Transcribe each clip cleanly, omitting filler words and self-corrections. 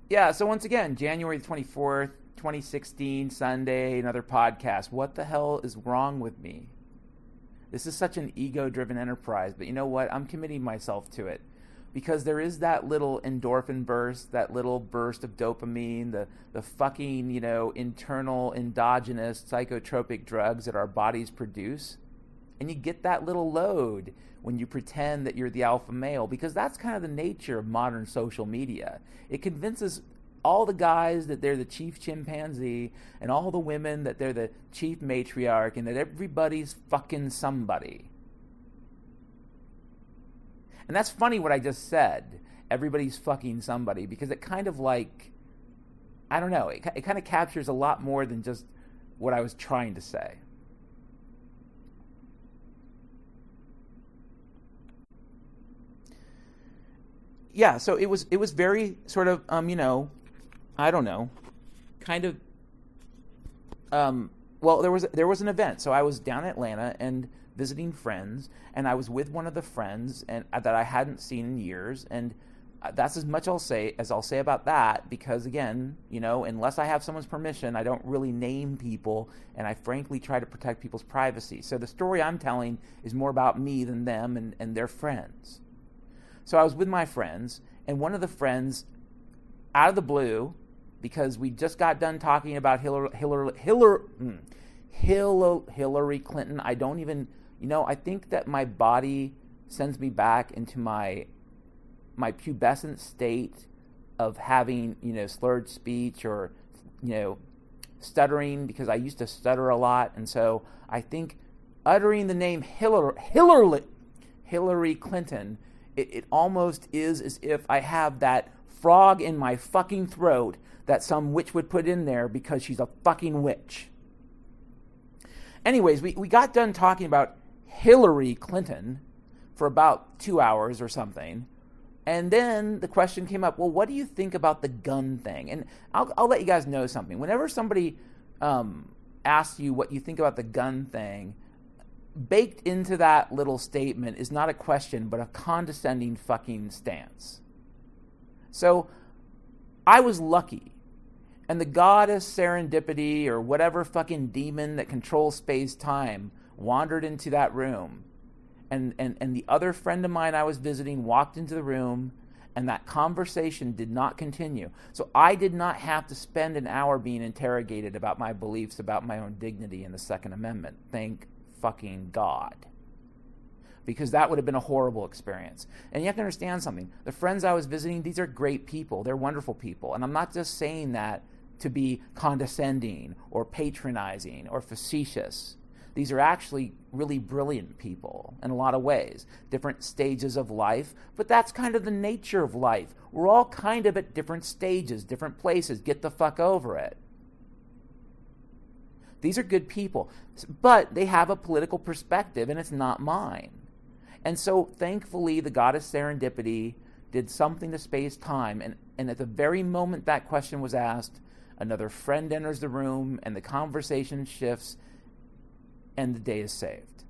Yeah, so once again, January 24th, 2016, Sunday, another podcast. What the hell is wrong with me? This is such an ego-driven enterprise, but you know what? I'm committing myself to it because there is that little endorphin burst, that little burst of dopamine, the fucking, internal endogenous psychotropic drugs that our bodies produce. And you get that little load when you pretend that you're the alpha male, because that's kind of the nature of modern social media. It convinces all the guys that they're the chief chimpanzee and all the women that they're the chief matriarch and that everybody's fucking somebody. And that's funny what I just said, everybody's fucking somebody, because it kind of I don't know, it kind of captures a lot more than just what I was trying to say. Yeah, so it was very sort of, I don't know, kind of, well, there was an event. So I was down in Atlanta and visiting friends, and I was with one of the friends and that I hadn't seen in years, and that's as much I'll say about that, because again, unless I have someone's permission, I don't really name people, and I frankly try to protect people's privacy. So the story I'm telling is more about me than them and their friends. So I was with my friends, and one of the friends, out of the blue, because we just got done talking about Hillary Clinton. I don't even, I think that my body sends me back into my pubescent state of having, slurred speech or, stuttering, because I used to stutter a lot. And so I think uttering the name Hillary Clinton, it almost is as if I have that frog in my fucking throat that some witch would put in there because she's a fucking witch. Anyways, we got done talking about Hillary Clinton for about 2 hours or something. And then the question came up, well, what do you think about the gun thing? And I'll let you guys know something. Whenever somebody asks you what you think about the gun thing, baked into that little statement is not a question, but a condescending fucking stance. So I was lucky, and the goddess serendipity or whatever fucking demon that controls space-time wandered into that room, and the other friend of mine I was visiting walked into the room, and that conversation did not continue. So I did not have to spend an hour being interrogated about my beliefs about my own dignity in the Second Amendment. Thank fucking God. Because that would have been a horrible experience. And you have to understand something. The friends I was visiting, these are great people. They're wonderful people. And I'm not just saying that to be condescending or patronizing or facetious. These are actually really brilliant people in a lot of ways. Different stages of life, but that's kind of the nature of life. We're all kind of at different stages, different places. Get the fuck over it. These are good people, but they have a political perspective, and it's not mine. And so, thankfully, the goddess serendipity did something to space-time, and at the very moment that question was asked, another friend enters the room, and the conversation shifts, and the day is saved.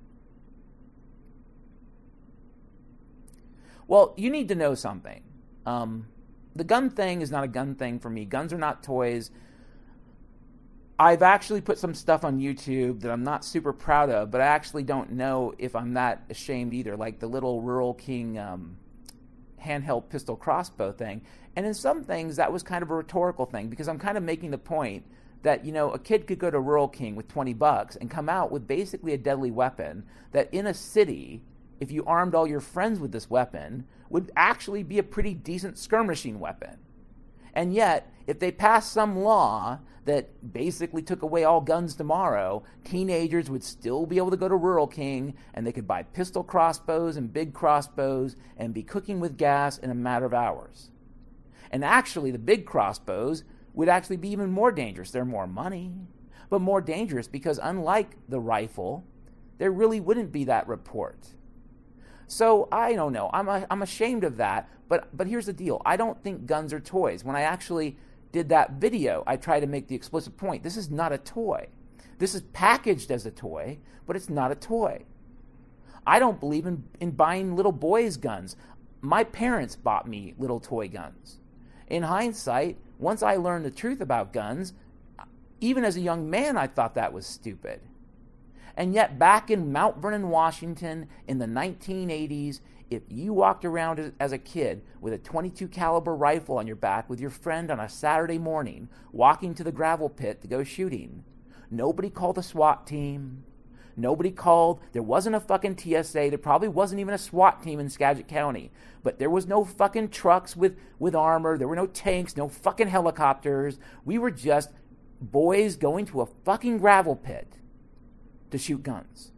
Well, you need to know something. The gun thing is not a gun thing for me. Guns are not toys. I've actually put some stuff on YouTube that I'm not super proud of, but I actually don't know if I'm that ashamed either, like the little Rural King handheld pistol crossbow thing. And in some things, that was kind of a rhetorical thing, because I'm kind of making the point that, a kid could go to Rural King with $20 and come out with basically a deadly weapon that in a city, if you armed all your friends with this weapon, would actually be a pretty decent skirmishing weapon. And yet, if they passed some law that basically took away all guns tomorrow, teenagers would still be able to go to Rural King, and they could buy pistol crossbows and big crossbows and be cooking with gas in a matter of hours. And actually, the big crossbows would actually be even more dangerous. They're more money, but more dangerous because unlike the rifle, there really wouldn't be that report. So I don't know. I'm ashamed of that. But here's the deal. I don't think guns are toys. When I actually did that video, I tried to make the explicit point. This is not a toy. This is packaged as a toy, but it's not a toy. I don't believe in buying little boys' guns. My parents bought me little toy guns. In hindsight, once I learned the truth about guns, even as a young man, I thought that was stupid. And yet back in Mount Vernon, Washington in the 1980s, if you walked around as a kid with a .22 caliber rifle on your back with your friend on a Saturday morning, walking to the gravel pit to go shooting, nobody called the SWAT team. Nobody called. There wasn't a fucking TSA. There probably wasn't even a SWAT team in Skagit County. But there was no fucking trucks with armor. There were no tanks, no fucking helicopters. We were just boys going to a fucking gravel pit to shoot guns.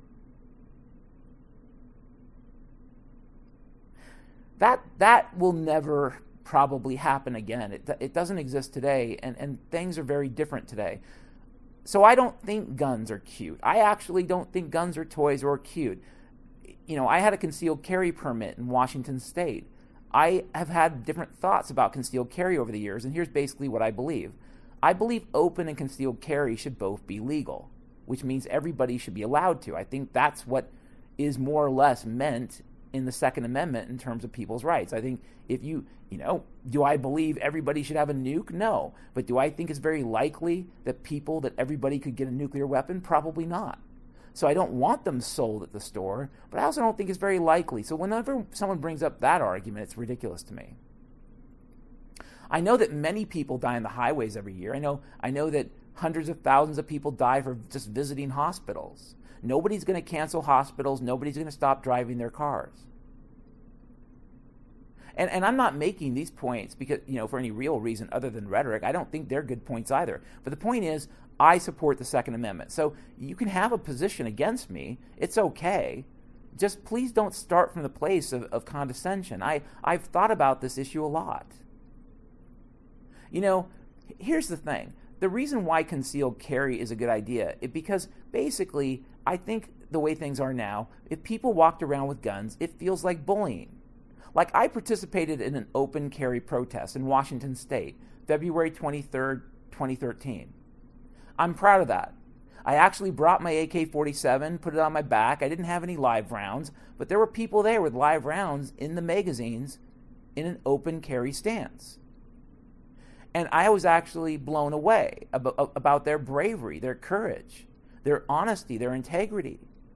That will never probably happen again. It doesn't exist today, and things are very different today. So I don't think guns are cute. I actually don't think guns are toys or cute. You know, I had a concealed carry permit in Washington State. I have had different thoughts about concealed carry over the years, and here's basically what I believe. I believe open and concealed carry should both be legal, which means everybody should be allowed to. I think that's what is more or less meant in the Second Amendment in terms of people's rights. I think if do I believe everybody should have a nuke? No. But do I think it's very likely that everybody could get a nuclear weapon? Probably not. So I don't want them sold at the store, but I also don't think it's very likely. So whenever someone brings up that argument, it's ridiculous to me. I know that many people die on the highways every year. I know that hundreds of thousands of people die for just visiting hospitals. Nobody's going to cancel hospitals. Nobody's going to stop driving their cars. And I'm not making these points because, for any real reason other than rhetoric. I don't think they're good points either. But the point is, I support the Second Amendment. So you can have a position against me. It's okay. Just please don't start from the place of condescension. I've thought about this issue a lot. Here's the thing. The reason why concealed carry is a good idea is because basically, I think the way things are now, if people walked around with guns, it feels like bullying. Like I participated in an open carry protest in Washington State, February 23rd, 2013. I'm proud of that. I actually brought my AK-47, put it on my back. I didn't have any live rounds, but there were people there with live rounds in the magazines in an open carry stance. And I was actually blown away about their bravery, their courage, their honesty, their integrity.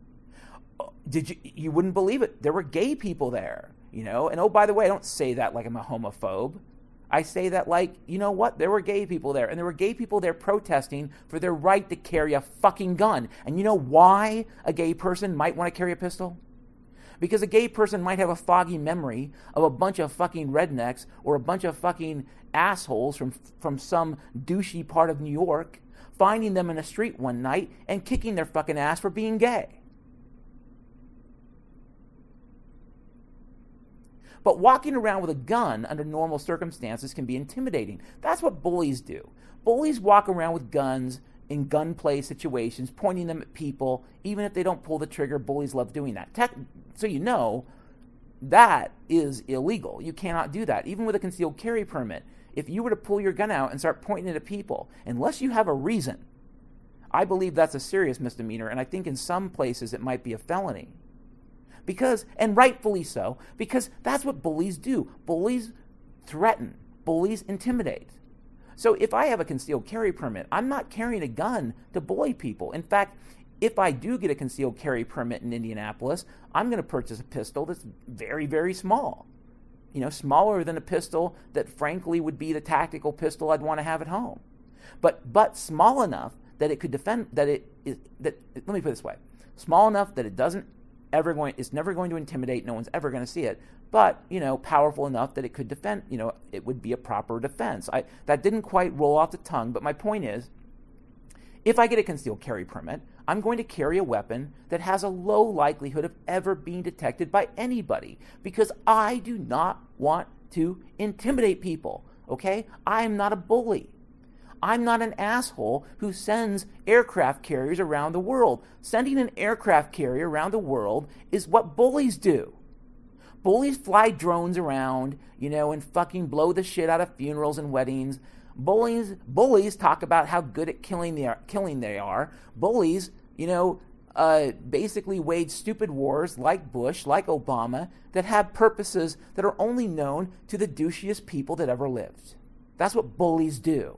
You wouldn't believe it. There were gay people there, And oh, by the way, I don't say that like I'm a homophobe. I say that like, there were gay people there. And there were gay people there protesting for their right to carry a fucking gun. And you know why a gay person might want to carry a pistol? Because a gay person might have a foggy memory of a bunch of fucking rednecks or a bunch of fucking assholes from some douchey part of New York finding them in a street one night and kicking their fucking ass for being gay. But walking around with a gun under normal circumstances can be intimidating. That's what bullies do. Bullies walk around with guns in gunplay situations, pointing them at people. Even if they don't pull the trigger, bullies love doing that. So that is illegal. You cannot do that. Even with a concealed carry permit, if you were to pull your gun out and start pointing it at people, unless you have a reason, I believe that's a serious misdemeanor, and I think in some places it might be a felony. And rightfully so, because that's what bullies do. Bullies threaten. Bullies intimidate. So if I have a concealed carry permit, I'm not carrying a gun to bully people. In fact, if I do get a concealed carry permit in Indianapolis, I'm going to purchase a pistol that's very, very small. Smaller than a pistol that frankly would be the tactical pistol I'd want to have at home. But small enough that it could defend, let me put it this way. Small enough that it's never going to intimidate, no one's ever going to see it, but, powerful enough that it could defend, it would be a proper defense. That didn't quite roll off the tongue, but my point is, if I get a concealed carry permit, I'm going to carry a weapon that has a low likelihood of ever being detected by anybody, because I do not want to intimidate people, okay? I'm not a bully. I'm not an asshole who sends aircraft carriers around the world. Sending an aircraft carrier around the world is what bullies do. Bullies fly drones around, and fucking blow the shit out of funerals and weddings. Bullies talk about how good at killing they are. Bullies, basically wage stupid wars like Bush, like Obama, that have purposes that are only known to the douchiest people that ever lived. That's what bullies do.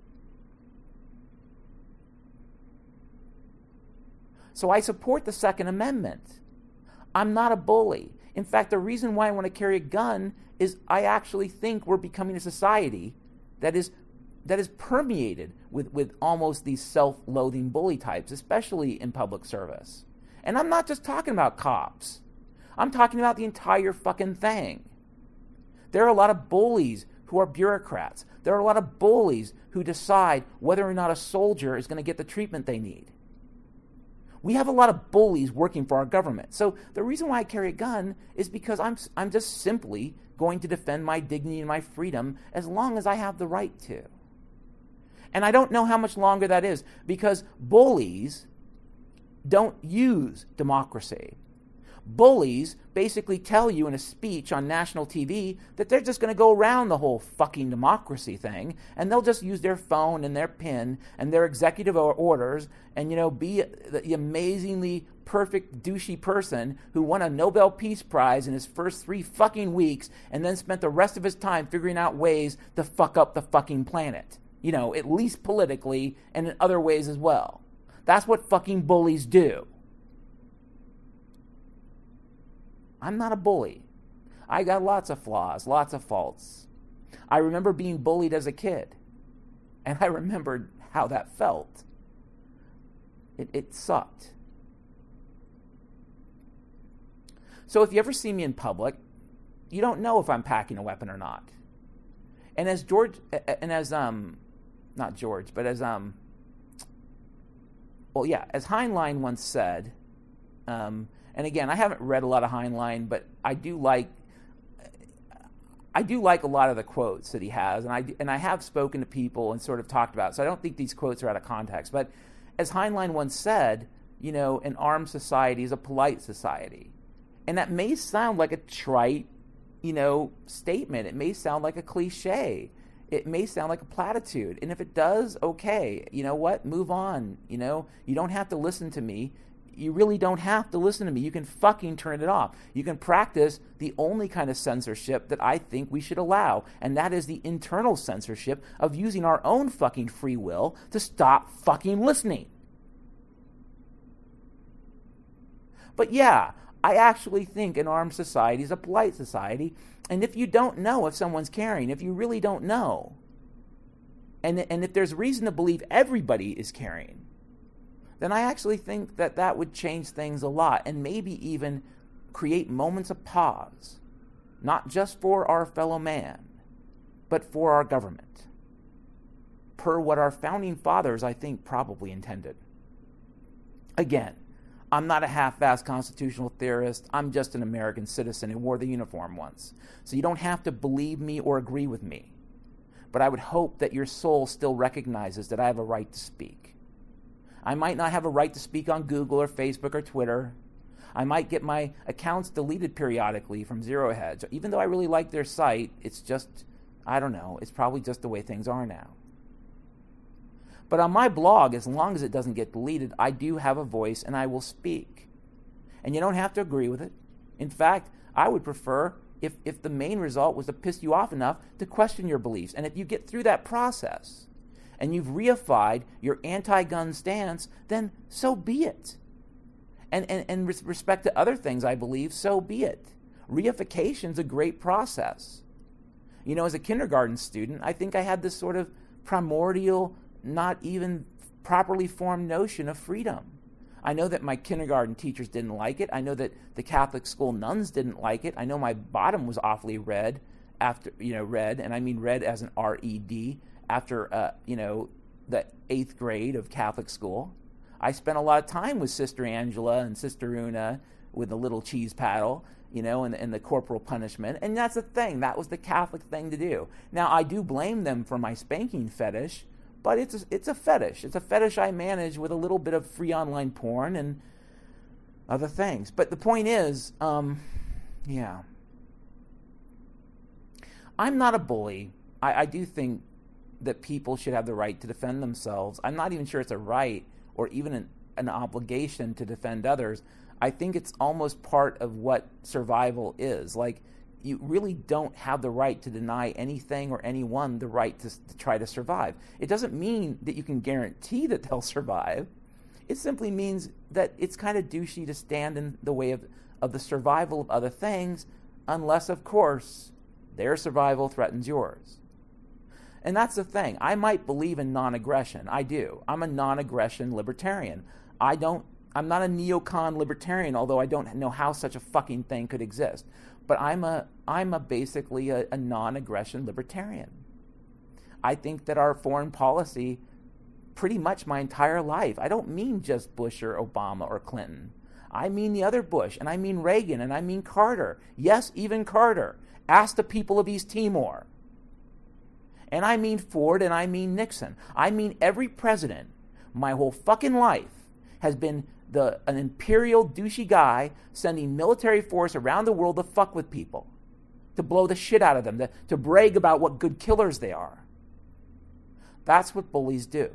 So I support the Second Amendment. I'm not a bully. In fact, the reason why I want to carry a gun is I actually think we're becoming a society that is permeated with almost these self-loathing bully types, especially in public service. And I'm not just talking about cops. I'm talking about the entire fucking thing. There are a lot of bullies who are bureaucrats. There are a lot of bullies who decide whether or not a soldier is going to get the treatment they need. We have a lot of bullies working for our government. So the reason why I carry a gun is because I'm just simply going to defend my dignity and my freedom as long as I have the right to. And I don't know how much longer that is, because bullies don't use democracy. Bullies basically tell you in a speech on national TV that they're just going to go around the whole fucking democracy thing, and they'll just use their phone and their pen and their executive orders and, be the amazingly perfect douchey person who won a Nobel Peace Prize in his first 3 fucking weeks and then spent the rest of his time figuring out ways to fuck up the fucking planet. At least politically and in other ways as well. That's what fucking bullies do. I'm not a bully. I got lots of flaws, lots of faults. I remember being bullied as a kid, and I remembered how that felt. It sucked. So if you ever see me in public, you don't know if I'm packing a weapon or not. And as as Heinlein once said, and again, I haven't read a lot of Heinlein, but I do like a lot of the quotes that he has, and I have spoken to people and sort of talked about it, so I don't think these quotes are out of context. But as Heinlein once said, an armed society is a polite society. And that may sound like a trite, statement. It may sound like a cliche. It may sound like a platitude. And if it does, okay, you know what? Move on. You don't have to listen to me. You really don't have to listen to me. You can fucking turn it off. You can practice the only kind of censorship that I think we should allow, and that is the internal censorship of using our own fucking free will to stop fucking listening. But yeah, I actually think an armed society is a polite society, and if you don't know if someone's carrying, if you really don't know, and if there's reason to believe everybody is carrying, then I actually think that would change things a lot, and maybe even create moments of pause, not just for our fellow man, but for our government, per what our founding fathers, I think, probably intended. Again, I'm not a half-assed constitutional theorist. I'm just an American citizen who wore the uniform once. So you don't have to believe me or agree with me. But I would hope that your soul still recognizes that I have a right to speak. I might not have a right to speak on Google or Facebook or Twitter. I might get my accounts deleted periodically from Zero Hedge. Even though I really like their site, it's just, I don't know, it's probably just the way things are now. But on my blog, as long as it doesn't get deleted, I do have a voice and I will speak. And you don't have to agree with it. In fact, I would prefer if the main result was to piss you off enough to question your beliefs. And if you get through that process and you've reified your anti-gun stance, then so be it. And with respect to other things I believe, so be it. Reification's a great process. As a kindergarten student, I think I had this sort of primordial, not even properly formed notion of freedom. I know that my kindergarten teachers didn't like it. I know that the Catholic school nuns didn't like it. I know my bottom was awfully red after, red, and I mean red as an R-E-D, after, the 8th grade of Catholic school. I spent a lot of time with Sister Angela and Sister Una with the little cheese paddle, and the corporal punishment. And that's the thing. That was the Catholic thing to do. Now, I do blame them for my spanking fetish, but it's a fetish. It's a fetish I manage with a little bit of free online porn and other things. But the point is, yeah. I'm not a bully. I do think that people should have the right to defend themselves. I'm not even sure it's a right or even an obligation to defend others. I think it's almost part of what survival is. Like, you really don't have the right to deny anything or anyone the right to try to survive. It doesn't mean that you can guarantee that they'll survive. It simply means that it's kind of douchey to stand in the way of the survival of other things, unless, of course, their survival threatens yours. And that's the thing. I might believe in non-aggression. I do. I'm a non-aggression libertarian. I'm not a neocon libertarian, although I don't know how such a fucking thing could exist. But I'm basically a non-aggression libertarian. I think that our foreign policy, pretty much my entire life, I don't mean just Bush or Obama or Clinton. I mean the other Bush, and I mean Reagan, and I mean Carter. Yes, even Carter. Ask the people of East Timor. And I mean Ford, and I mean Nixon. I mean every president, my whole fucking life, has been an imperial douchey guy sending military force around the world to fuck with people, to blow the shit out of them, to brag about what good killers they are. That's what bullies do.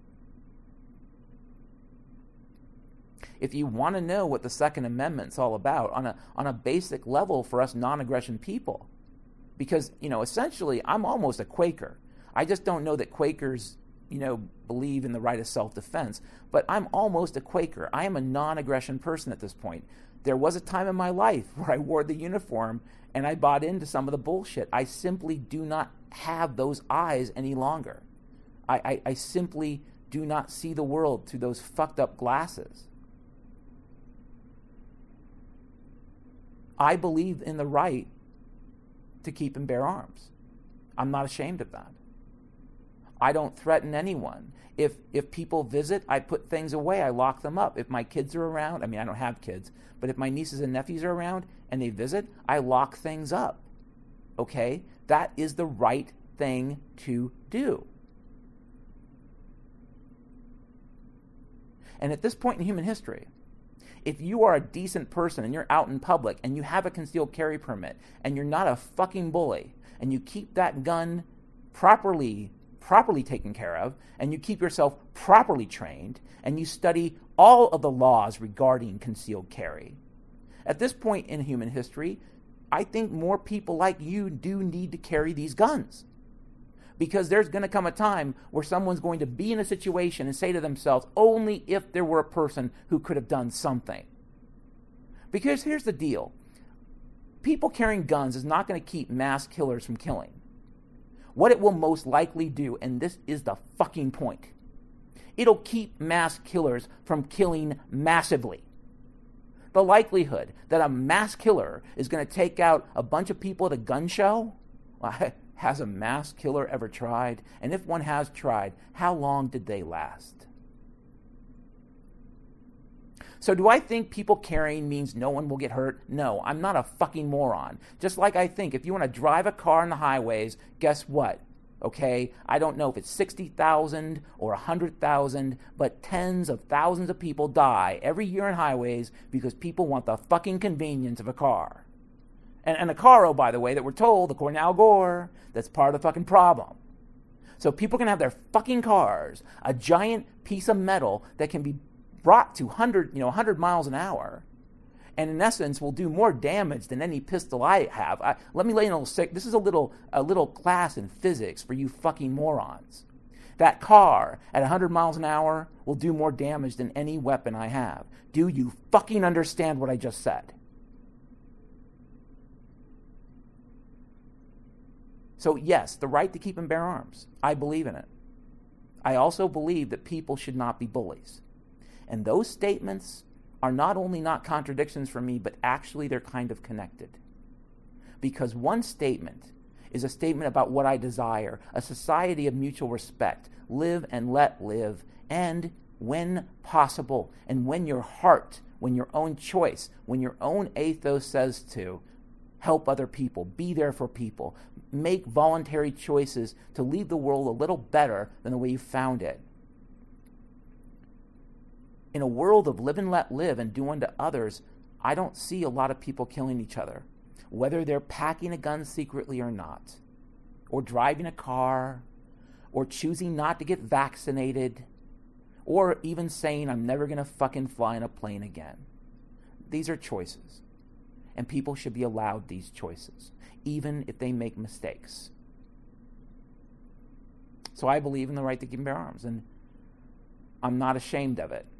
If you want to know what the Second Amendment's all about on a basic level for us non-aggression people, because, essentially I'm almost a Quaker. I just don't know that Quakers, believe in the right of self-defense, but I'm almost a Quaker. I am a non-aggression person at this point. There was a time in my life where I wore the uniform and I bought into some of the bullshit. I simply do not have those eyes any longer. I simply do not see the world through those fucked up glasses. I believe in the right to keep and bear arms. I'm not ashamed of that. I don't threaten anyone. If people visit, I put things away. I lock them up. If my kids are around, I don't have kids, but if my nieces and nephews are around and they visit, I lock things up. Okay? That is the right thing to do. And at this point in human history, if you are a decent person and you're out in public and you have a concealed carry permit and you're not a fucking bully and you keep that gun properly taken care of and you keep yourself properly trained and you study all of the laws regarding concealed carry, at this point in human history, I think more people like you do need to carry these guns. Because there's going to come a time where someone's going to be in a situation and say to themselves, only if there were a person who could have done something. Because here's the deal. People carrying guns is not going to keep mass killers from killing. What it will most likely do, and this is the fucking point, it'll keep mass killers from killing massively. The likelihood that a mass killer is going to take out a bunch of people at a gun show, has a mass killer ever tried? And if one has tried, how long did they last? So do I think people carrying means no one will get hurt? No, I'm not a fucking moron. Just like I think if you want to drive a car on the highways, guess what? Okay, I don't know if it's 60,000 or 100,000, but tens of thousands of people die every year on highways because people want the fucking convenience of a car. And a car, oh, by the way, that we're told, according to Al Gore, that's part of the fucking problem. So people can have their fucking cars, a giant piece of metal that can be brought to 100 miles an hour, and in essence will do more damage than any pistol I have. Let me lay in a little sick. This is a little class in physics for you fucking morons. That car at 100 miles an hour will do more damage than any weapon I have. Do you fucking understand what I just said? So yes, the right to keep and bear arms. I believe in it. I also believe that people should not be bullies. And those statements are not only not contradictions for me, but actually they're kind of connected. Because one statement is a statement about what I desire, a society of mutual respect, live and let live, and when possible, and when your heart, when your own choice, when your own ethos says to, help other people, be there for people, make voluntary choices to leave the world a little better than the way you found it. In a world of live and let live and do unto others, I don't see a lot of people killing each other, whether they're packing a gun secretly or not, or driving a car, or choosing not to get vaccinated, or even saying I'm never going to fucking fly in a plane again. These are choices. and people should be allowed these choices, even if they make mistakes. So I believe in the right to keep and bear arms, and I'm not ashamed of it.